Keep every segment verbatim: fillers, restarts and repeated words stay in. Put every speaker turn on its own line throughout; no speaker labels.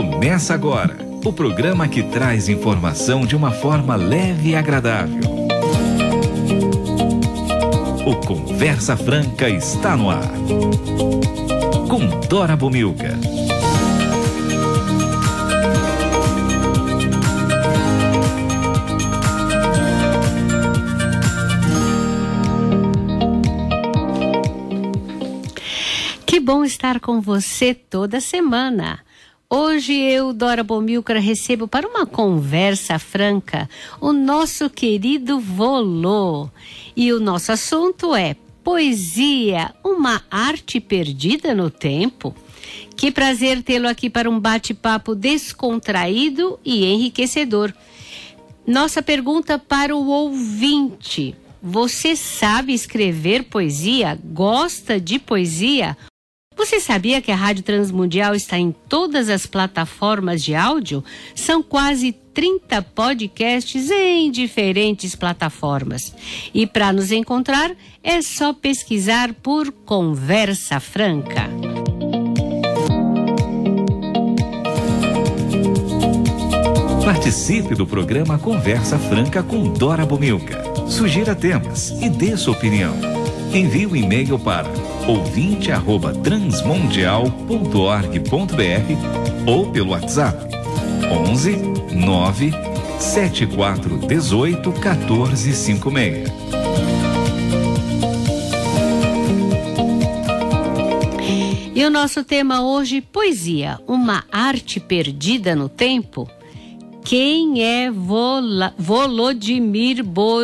Começa agora o programa que traz informação de uma forma leve e agradável. O Conversa Franca está no ar. Com Dora Bomilca.
Que bom estar com você toda semana. Hoje eu, Dora Bomilca, recebo para uma conversa franca o nosso querido Volô. E o nosso assunto é poesia, uma arte perdida no tempo. Que prazer tê-lo aqui para um bate-papo descontraído e enriquecedor. Nossa pergunta para o ouvinte: você sabe escrever poesia? Gosta de poesia? Você sabia que a Rádio Transmundial está em todas as plataformas de áudio? São quase trinta podcasts em diferentes plataformas. E para nos encontrar, é só pesquisar por Conversa Franca.
Participe do programa Conversa Franca com Dora Bomilca. Sugira temas e dê sua opinião. Envie um e-mail para ouvinte arroba transmundial ponto org ponto br ou pelo WhatsApp onze nove sete quatro um oito um quatro cinco seis.
E o nosso tema hoje, poesia, uma arte perdida no tempo? Quem é Vola, Volodymyr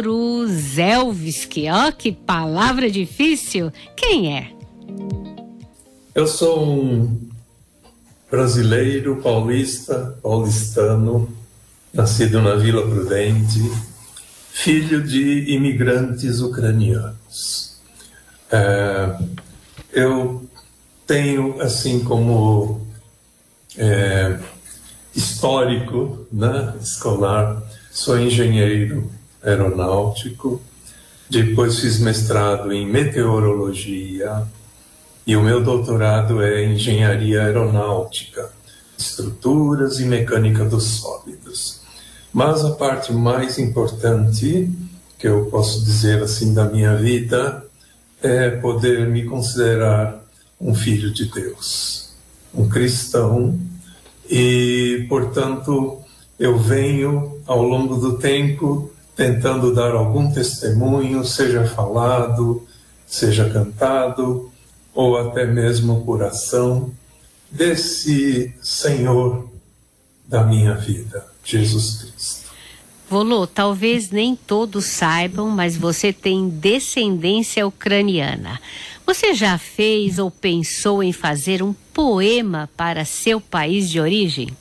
Boruzelski? Ó, oh, que palavra difícil! Quem é?
Eu sou um brasileiro, paulista, paulistano, nascido na Vila Prudente, filho de imigrantes ucranianos. É, eu tenho, assim como é, histórico, né, escolar, sou engenheiro aeronáutico, depois fiz mestrado em meteorologia e o meu doutorado é em engenharia aeronáutica, estruturas e mecânica dos sólidos. Mas a parte mais importante, que eu posso dizer assim da minha vida, é poder me considerar um filho de Deus, um cristão. E, portanto, eu venho, ao longo do tempo, tentando dar algum testemunho, seja falado, seja cantado, ou até mesmo por ação, desse Senhor da minha vida, Jesus Cristo.
Volô, talvez nem todos saibam, mas você tem descendência ucraniana. Você já fez ou pensou em fazer um poema para seu país de origem?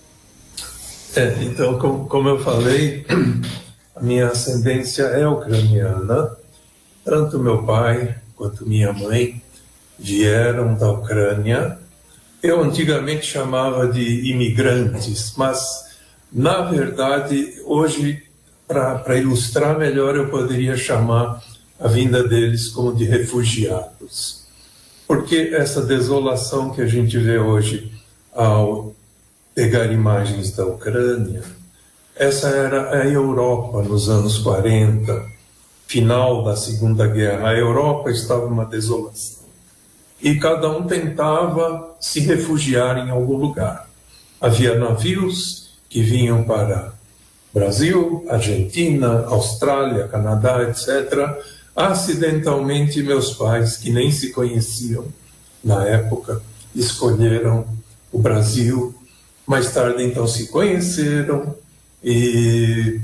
É, então, como, como eu falei, a minha ascendência é ucraniana. Tanto meu pai quanto minha mãe vieram da Ucrânia. Eu antigamente chamava de imigrantes, mas, na verdade, hoje, para ilustrar melhor, eu poderia chamar a vinda deles como de refugiados. Porque essa desolação que a gente vê hoje ao pegar imagens da Ucrânia, essa era a Europa nos anos quarenta, final da Segunda Guerra. A Europa estava uma desolação. E cada um tentava se refugiar em algum lugar. Havia navios que vinham para Brasil, Argentina, Austrália, Canadá, etcétera. Acidentalmente, meus pais, que nem se conheciam na época, escolheram o Brasil. Mais tarde, então, se conheceram e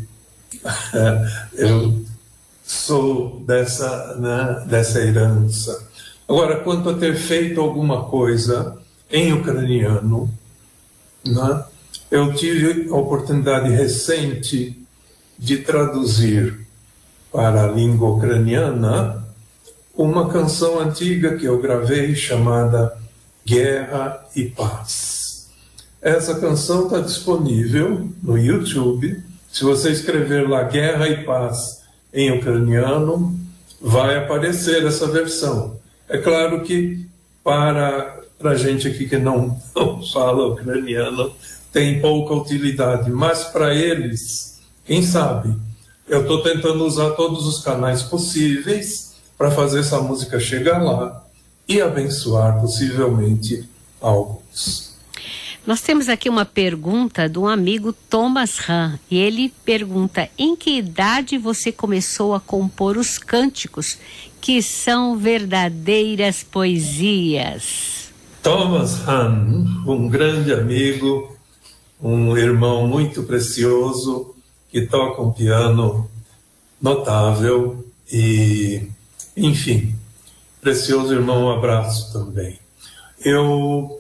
eu sou dessa, né, dessa herança. Agora, quanto a ter feito alguma coisa em ucraniano, né, eu tive a oportunidade recente de traduzir para a língua ucraniana uma canção antiga que eu gravei chamada Guerra e Paz. Essa canção está disponível no YouTube. Se você escrever lá Guerra e Paz em ucraniano, vai aparecer essa versão. É claro que para a gente aqui que não, não fala ucraniano, tem pouca utilidade, mas para eles, quem sabe, eu estou tentando usar todos os canais possíveis para fazer essa música chegar lá e abençoar possivelmente alguns.
Nós temos aqui uma pergunta de um amigo Thomas Han, e ele pergunta: em que idade você começou a compor os cânticos que são verdadeiras poesias?
Thomas Han, um grande amigo, um irmão muito precioso, que toca um piano notável e, enfim, precioso irmão, um abraço também. Eu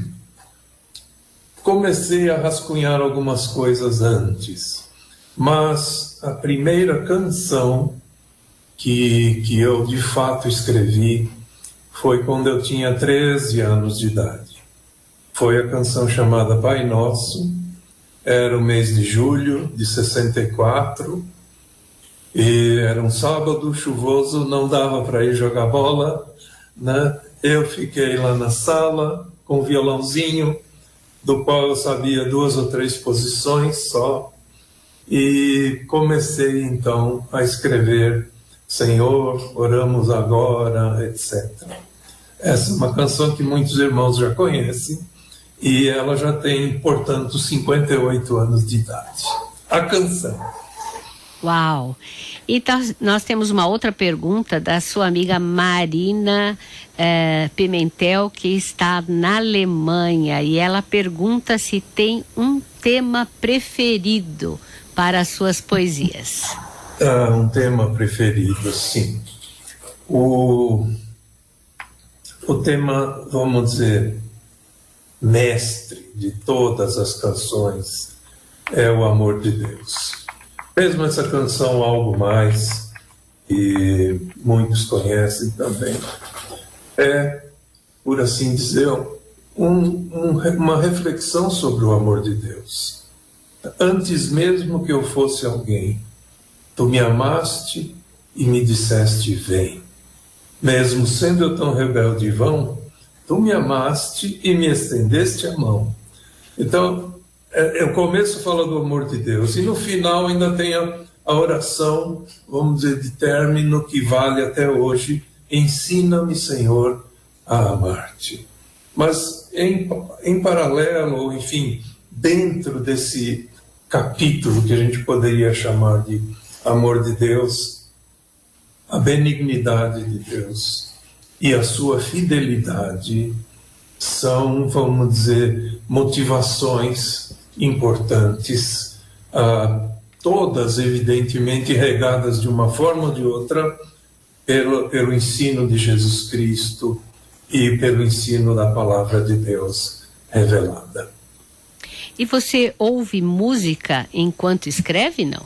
comecei a rascunhar algumas coisas antes, mas a primeira canção que, que eu de fato escrevi foi quando eu tinha treze anos de idade. Foi a canção chamada Pai Nosso. Era o mês de julho de sessenta e quatro, e era um sábado chuvoso, não dava para ir jogar bola, né? Eu fiquei lá na sala com um violãozinho, do qual eu sabia duas ou três posições só, e comecei então a escrever Senhor, oramos agora, etcétera. Essa é uma canção que muitos irmãos já conhecem, e ela já tem, portanto, cinquenta e oito anos de idade. A canção.
Uau! Então, nós temos uma outra pergunta da sua amiga Marina eh, Pimentel, que está na Alemanha, e ela pergunta se tem um tema preferido para as suas poesias.
Ah, um tema preferido, sim. O, o tema, vamos dizer, mestre de todas as canções é o amor de Deus. Mesmo essa canção Algo Mais, que muitos conhecem também, é, por assim dizer, um, um, uma reflexão sobre o amor de Deus. Antes mesmo que eu fosse alguém, tu me amaste e me disseste vem. Mesmo sendo eu tão rebelde e vão, tu me amaste e me estendeste a mão. Então, é, o começo fala do amor de Deus, e no final ainda tem a, a oração, vamos dizer, de término que vale até hoje: ensina-me, Senhor, a amar-te. Mas em, em paralelo, ou enfim, dentro desse capítulo que a gente poderia chamar de amor de Deus, a benignidade de Deus e a sua fidelidade são, vamos dizer, motivações importantes, ah, todas evidentemente regadas de uma forma ou de outra pelo, pelo ensino de Jesus Cristo e pelo ensino da palavra de Deus revelada.
E você ouve música enquanto escreve, não?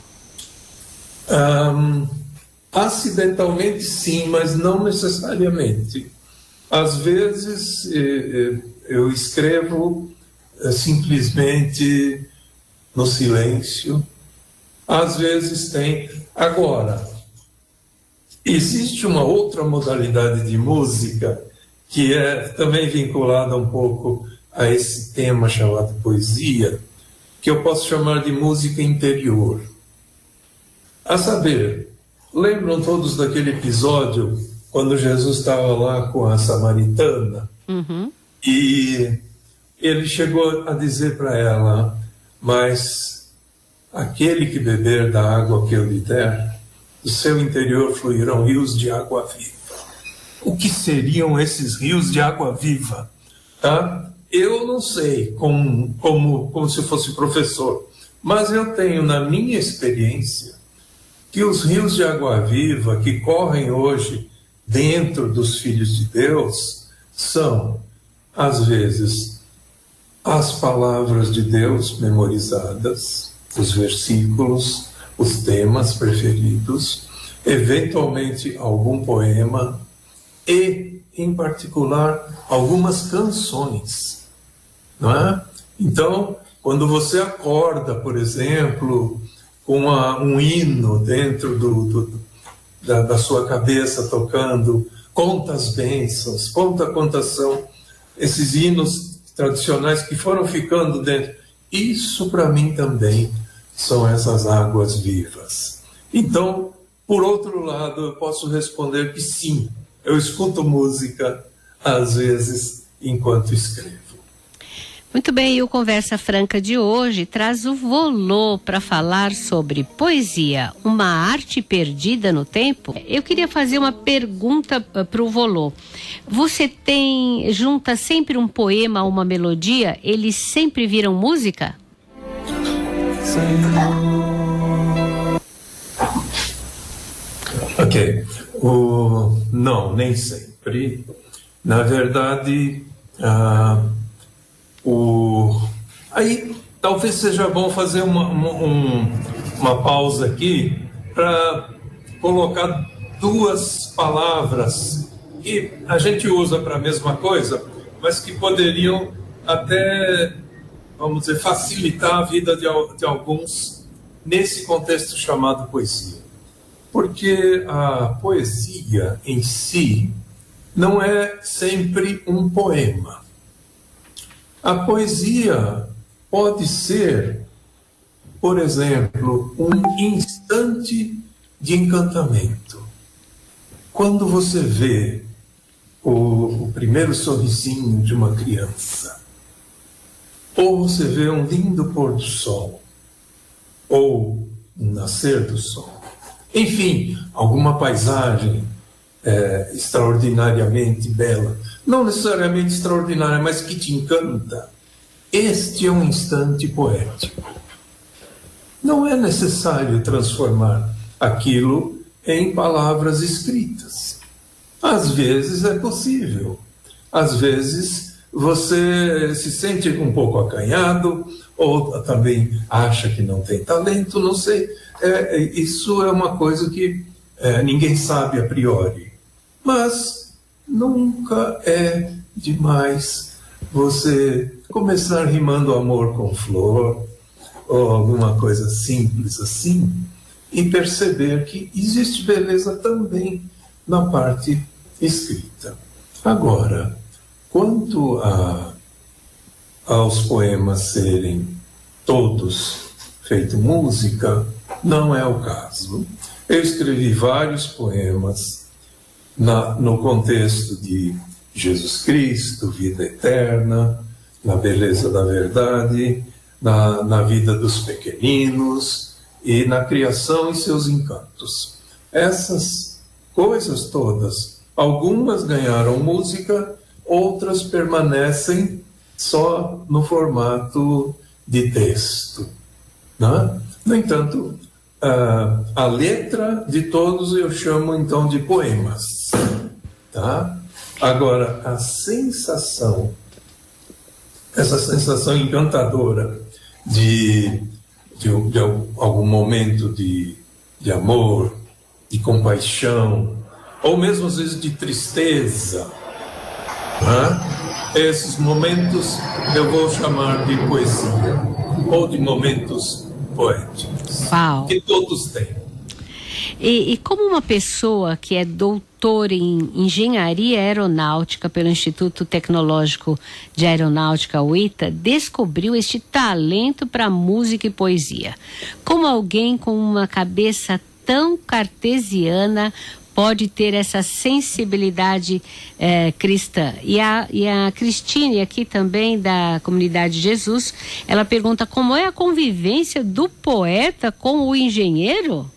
Um, acidentalmente sim, mas não necessariamente. Às vezes eh, eu escrevo eh, simplesmente no silêncio. Às vezes tem. Agora, existe uma outra modalidade de música que é também vinculada um pouco a esse tema chamado poesia, que eu posso chamar de música interior. A saber, lembram todos daquele episódio quando Jesus estava lá com a samaritana?
Uhum.
E ele chegou a dizer para ela: mas aquele que beber da água que eu lhe der, do seu interior fluirão rios de água viva. O que seriam esses rios de água viva? Tá? Eu não sei, como, como, como se eu fosse professor, mas eu tenho na minha experiência que os rios de água viva que correm hoje dentro dos filhos de Deus são, às vezes, as palavras de Deus memorizadas, os versículos, os temas preferidos, eventualmente algum poema e, em particular, algumas canções, não é? Então, quando você acorda, por exemplo, com uma, um hino dentro do, do, da, da sua cabeça tocando, conta as bênçãos, conta quantas são esses hinos tradicionais que foram ficando dentro. Isso para mim também são essas águas vivas. Então, por outro lado, eu posso responder que sim, eu escuto música às vezes enquanto escrevo.
Muito bem, e o Conversa Franca de hoje traz o Volô para falar sobre poesia, uma arte perdida no tempo. Eu queria fazer uma pergunta para o Volô. Você tem, junta sempre um poema a uma melodia? Eles sempre viram música?
Ok. O... Não, nem sempre. Na verdade, ah, o... aí talvez seja bom fazer uma, uma, um, uma pausa aqui para colocar duas palavras que a gente usa para a mesma coisa, mas que poderiam até, vamos dizer, facilitar a vida de, de alguns nesse contexto chamado poesia. Porque a poesia em si não é sempre um poema. A poesia pode ser, por exemplo, um instante de encantamento. Quando você vê o, o primeiro sorrisinho de uma criança, ou você vê um lindo pôr do sol, ou um nascer do sol, enfim, alguma paisagem é, extraordinariamente bela, não necessariamente extraordinária, mas que te encanta, este é um instante poético. Não é necessário transformar aquilo em palavras escritas. Às vezes é possível, às vezes você se sente um pouco acanhado, ou também acha que não tem talento, não sei. É, isso é uma coisa que é, ninguém sabe a priori. Mas nunca é demais você começar rimando amor com flor, ou alguma coisa simples assim, e perceber que existe beleza também na parte escrita. Agora, quanto a, aos poemas serem todos feito música, não é o caso. Eu escrevi vários poemas na, no contexto de Jesus Cristo, vida eterna, na beleza da verdade, na, na vida dos pequeninos e na criação e seus encantos. Essas coisas todas, algumas ganharam música, outras permanecem só no formato de texto, né? No entanto, a, a letra de todos eu chamo então de poemas, tá? Agora, a sensação, essa sensação encantadora de, de, de algum momento de, de amor, de compaixão, ou mesmo às vezes de tristeza, né? Esses momentos eu vou chamar de poesia, ou de momentos poéticos.
Uau.
Que todos têm.
E, e como uma pessoa que é doutora em engenharia aeronáutica pelo Instituto Tecnológico de Aeronáutica, U I T A, descobriu este talento para música e poesia? Como alguém com uma cabeça tão cartesiana pode ter essa sensibilidade eh, cristã? E a, e a Cristine, aqui também da Comunidade Jesus, ela pergunta como é a convivência do poeta com o engenheiro?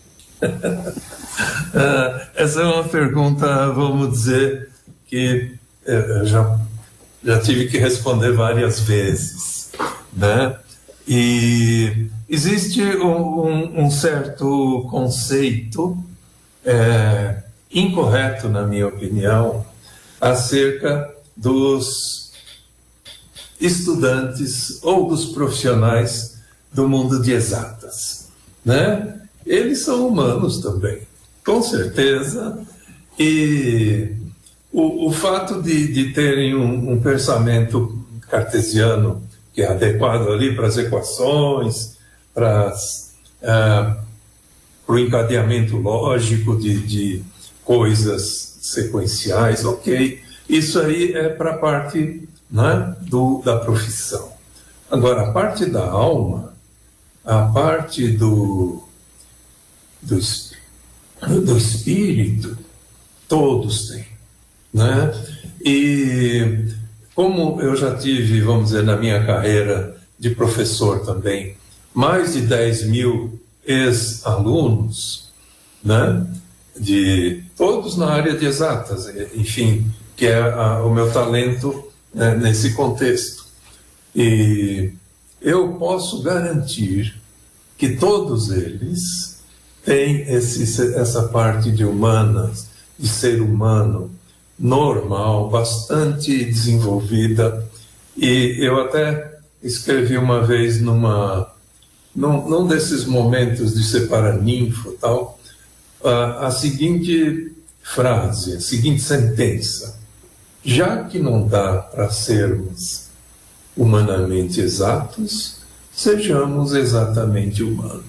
Essa é uma pergunta, vamos dizer, que eu já, já tive que responder várias vezes, né? E existe um, um, um certo conceito É, incorreto, na minha opinião, acerca dos estudantes ou dos profissionais do mundo de exatas, né? Eles são humanos também, com certeza, e o, o fato de, de terem um, um pensamento cartesiano que é adequado ali para as equações, para as... Uh, para o encadeamento lógico de, de coisas sequenciais, ok. Isso aí é para a parte, né, do, da profissão. Agora, a parte da alma, a parte do, do, do espírito, todos têm, né? E como eu já tive, vamos dizer, na minha carreira de professor também, mais de dez mil ex-alunos, né? De todos na área de exatas, enfim, que é a, o meu talento, né, nesse contexto. E eu posso garantir que todos eles têm esse, essa parte de humanas, de ser humano normal, bastante desenvolvida. E eu até escrevi uma vez numa, num, num desses momentos de separaninfo e tal, a, a seguinte frase, a seguinte sentença: já que não dá para sermos humanamente exatos, sejamos exatamente humanos.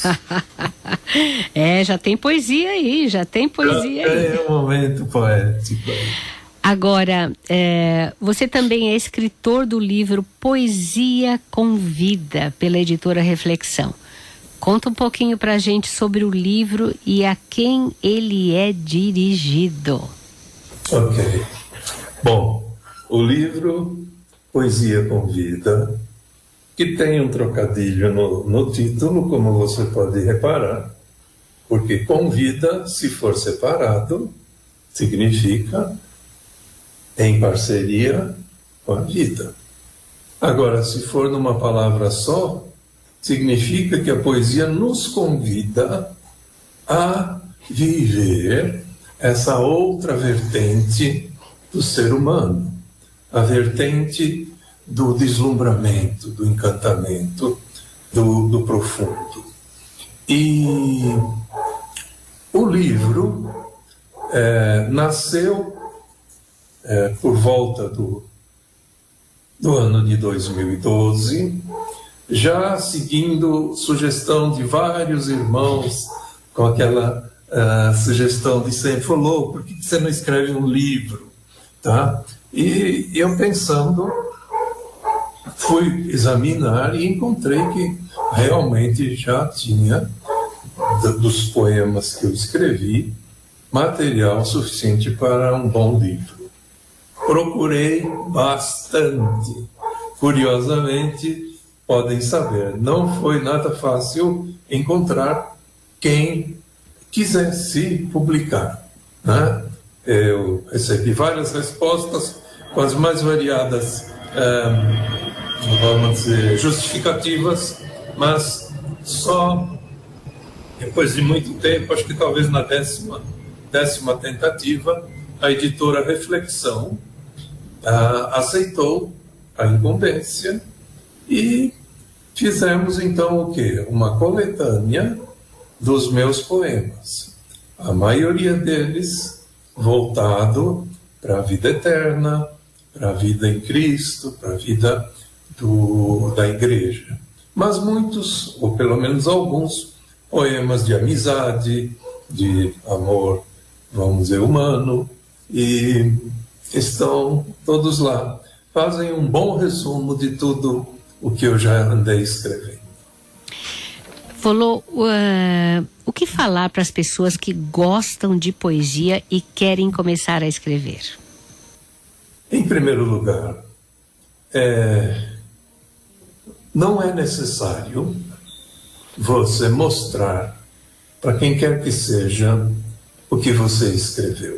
É, já tem poesia aí, já tem poesia aí.
É um momento poético.
Agora, é, você também é escritor do livro Poesia com Vida, pela editora Reflexão. Conta um pouquinho pra gente sobre o livro e a quem ele é dirigido.
Ok. Bom, o livro Poesia com Vida, que tem um trocadilho no, no título, como você pode reparar, porque com vida, se for separado, significa em parceria com a vida. Agora, se for numa palavra só, significa que a poesia nos convida a viver essa outra vertente do ser humano, a vertente do deslumbramento, do encantamento, do, do profundo. E o livro é, nasceu é, por volta do, do ano de dois mil e doze, já seguindo sugestão de vários irmãos, com aquela uh, sugestão de sempre, falou, por que você não escreve um livro? Tá? E eu pensando, fui examinar e encontrei que realmente já tinha, dos poemas que eu escrevi, material suficiente para um bom livro. Procurei bastante. Curiosamente, podem saber, não foi nada fácil encontrar quem quisesse publicar, né? Eu recebi várias respostas com as mais variadas é, vamos dizer, justificativas, mas só depois de muito tempo, acho que talvez na décima, décima tentativa, a editora Reflexão ah, aceitou a incumbência e fizemos então o quê? Uma coletânea dos meus poemas, a maioria deles voltado para a vida eterna, para a vida em Cristo, para a vida do, da igreja. Mas muitos, ou pelo menos alguns, poemas de amizade, de amor, vamos dizer, humano, e estão todos lá. Fazem um bom resumo de tudo o que eu já andei escrevendo.
Falou, uh, o que falar para as pessoas que gostam de poesia e querem começar a escrever?
Em primeiro lugar, é, não é necessário você mostrar para quem quer que seja o que você escreveu,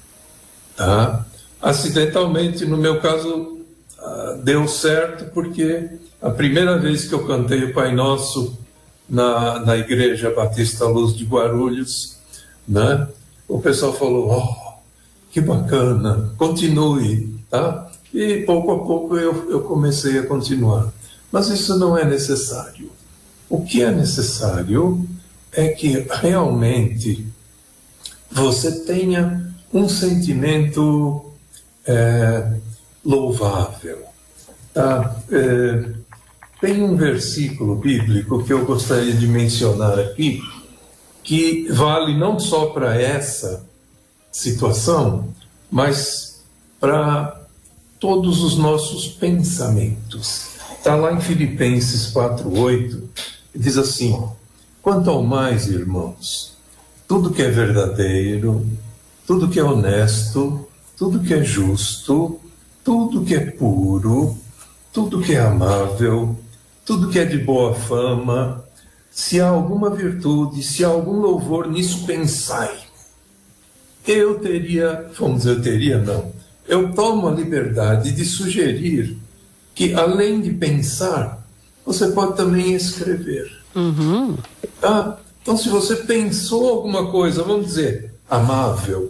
tá? Acidentalmente, no meu caso, deu certo porque a primeira vez que eu cantei o Pai Nosso na, na Igreja Batista Luz de Guarulhos, né, o pessoal falou, oh, que bacana, continue, tá? E pouco a pouco eu, eu comecei a continuar. Mas isso não é necessário. O que é necessário é que realmente você tenha um sentimento é, louvável. Tá? É, tem um versículo bíblico que eu gostaria de mencionar aqui, que vale não só para essa situação, mas para todos os nossos pensamentos. Está lá em Filipenses quatro, oito, diz assim: quanto ao mais, irmãos, tudo que é verdadeiro, tudo que é honesto, tudo que é justo, tudo que é puro, tudo que é amável, tudo que é de boa fama, se há alguma virtude, se há algum louvor, nisso pensai. Eu teria, vamos dizer, eu teria não, eu tomo a liberdade de sugerir que, além de pensar, você pode também escrever.
Uhum.
Tá? Então, se você pensou alguma coisa, vamos dizer, amável,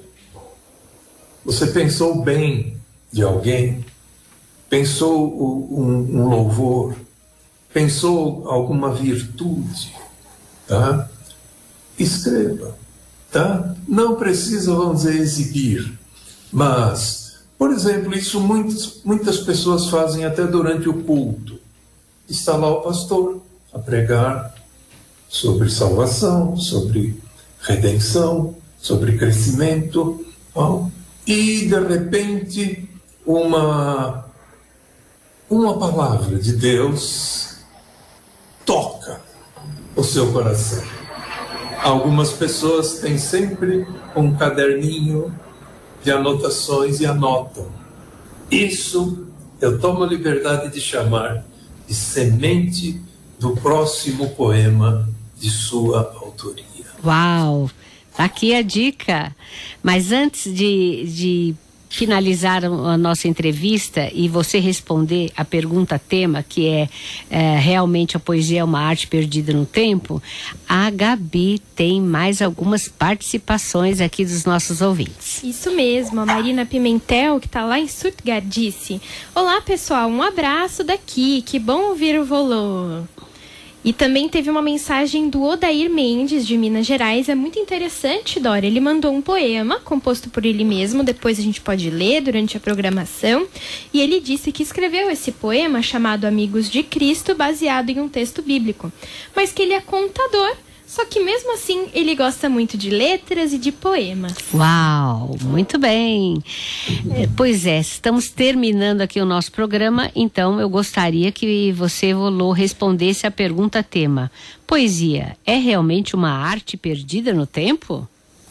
você pensou bem de alguém, pensou um, um louvor, pensou alguma virtude, tá? Escreva, tá? Não precisa, vamos dizer, exibir, mas, por exemplo, isso muitas, muitas pessoas fazem até durante o culto. Está lá o pastor a pregar sobre salvação, sobre redenção, sobre crescimento, ó, e de repente uma, uma palavra de Deus toca o seu coração. Algumas pessoas têm sempre um caderninho de anotações e anotam. Isso eu tomo a liberdade de chamar de semente do próximo poema de sua autoria.
Uau! Aqui a dica. Mas antes de, de finalizar a nossa entrevista e você responder a pergunta tema, que é, é realmente a poesia é uma arte perdida no tempo, a Gabi tem mais algumas participações aqui dos nossos ouvintes.
Isso mesmo, a Marina Pimentel, que está lá em Stuttgart, disse: olá pessoal, um abraço daqui, que bom ouvir o Volô. E também teve uma mensagem do Odair Mendes, de Minas Gerais. É muito interessante, Dora. Ele mandou um poema composto por ele mesmo. Depois a gente pode ler durante a programação. E ele disse que escreveu esse poema chamado Amigos de Cristo, baseado em um texto bíblico. Mas que ele é contador. Só que mesmo assim ele gosta muito de letras e de poemas.
Uau, muito bem. É, pois é, estamos terminando aqui o nosso programa, então eu gostaria que você, Volô, respondesse a pergunta tema: poesia é realmente uma arte perdida no tempo?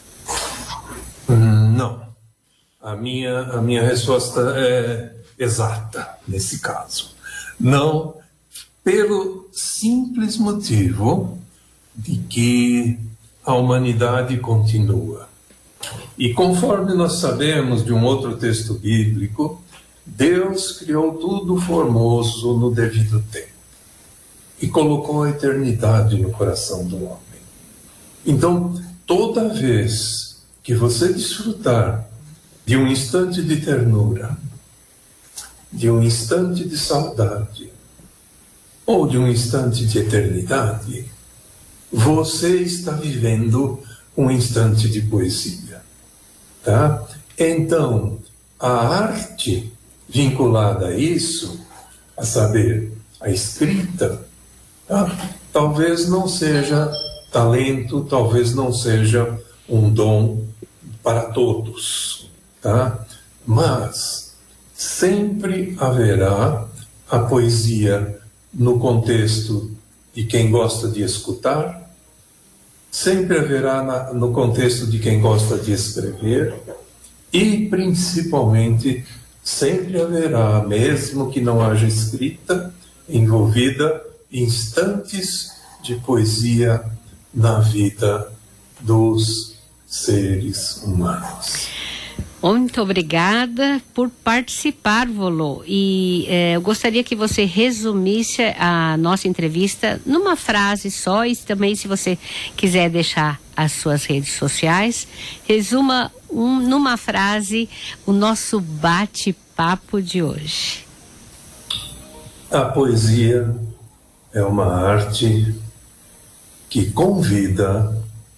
Hum, não. A minha, a minha resposta é exata nesse caso. Não, pelo simples motivo de que a humanidade continua. E conforme nós sabemos de um outro texto bíblico, Deus criou tudo formoso no devido tempo e colocou a eternidade no coração do homem. Então, toda vez que você desfrutar de um instante de ternura, de um instante de saudade ou de um instante de eternidade, você está vivendo um instante de poesia, tá? Então, a arte vinculada a isso, a saber, a escrita, tá? Talvez não seja talento, talvez não seja um dom para todos, tá? Mas sempre haverá a poesia no contexto de quem gosta de escutar, sempre haverá na, no contexto de quem gosta de escrever e, principalmente, sempre haverá, mesmo que não haja escrita, envolvida instantes de poesia na vida dos seres humanos.
Muito obrigada por participar, Volô. E eh, eu gostaria que você resumisse a nossa entrevista numa frase só, e também, se você quiser deixar as suas redes sociais, resuma um, numa frase o nosso bate-papo de hoje.
A poesia é uma arte que convida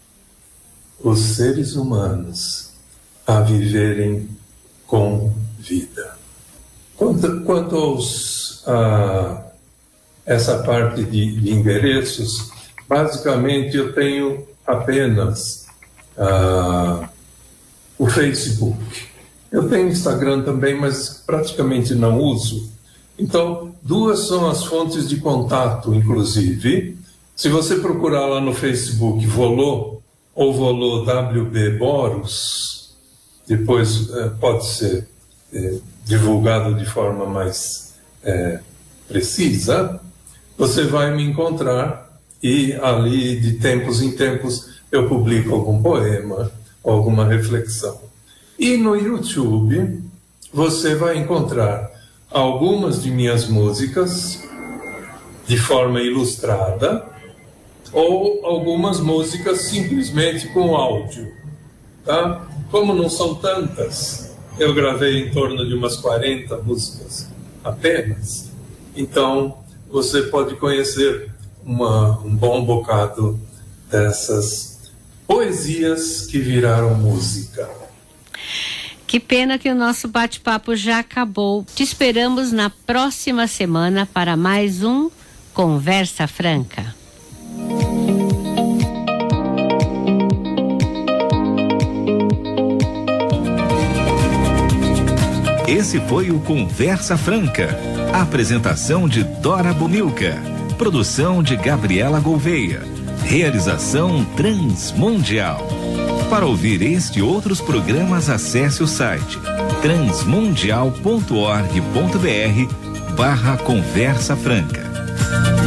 os seres humanos a viverem com vida. Quanto, quanto aos, a essa parte de, de endereços, basicamente eu tenho apenas a, o Facebook. Eu tenho Instagram também, mas praticamente não uso. Então, duas são as fontes de contato, inclusive. Se você procurar lá no Facebook Volô ou Volô W B Boros, depois eh, pode ser eh, divulgado de forma mais eh, precisa, você vai me encontrar e ali de tempos em tempos eu publico algum poema, alguma reflexão. E no YouTube você vai encontrar algumas de minhas músicas de forma ilustrada ou algumas músicas simplesmente com áudio, tá? Como não são tantas, eu gravei em torno de umas quarenta músicas apenas, então você pode conhecer uma, um bom bocado dessas poesias que viraram música.
Que pena que o nosso bate-papo já acabou. Te esperamos na próxima semana para mais um Conversa Franca.
Esse foi o Conversa Franca. Apresentação de Dora Bomilca. Produção de Gabriela Gouveia. Realização Transmundial. Para ouvir este e outros programas, acesse o site transmundial ponto org ponto br barra Conversa Franca.